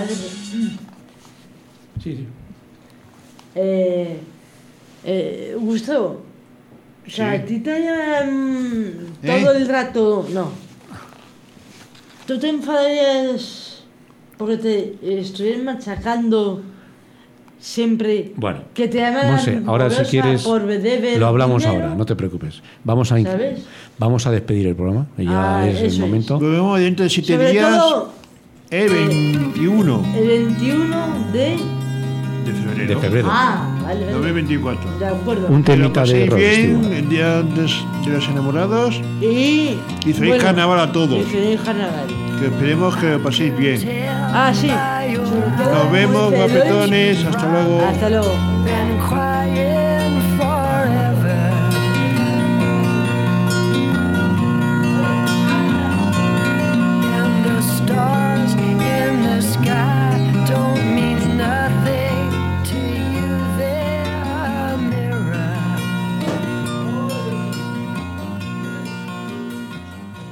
Sí. Gustavo, O sea, Sí. a ti te todo el rato. No. Tú te enfadarías porque te estuvieran machacando siempre. Bueno, Que te llaman Monse, ahora si quieres por deber lo hablamos dinero. ahora, no te preocupes. Vamos a ¿Sabes? vamos a despedir el programa, que ya Ah, es el eso es. momento. Volvemos dentro de 7 Sobre días. todo El 21 el 21 de. de febrero. De febrero. Ah, vale. 2024. De acuerdo. Un Que lo temita de paséis Rod bien Stewart. el día antes de los enamorados Y feliz carnaval a todos. Y feliz carnaval. que esperemos que lo paséis bien. Ah, sí. Sobre todo, Nos vemos, muy feliz. guapetones, hasta luego. Hasta luego. Been quiet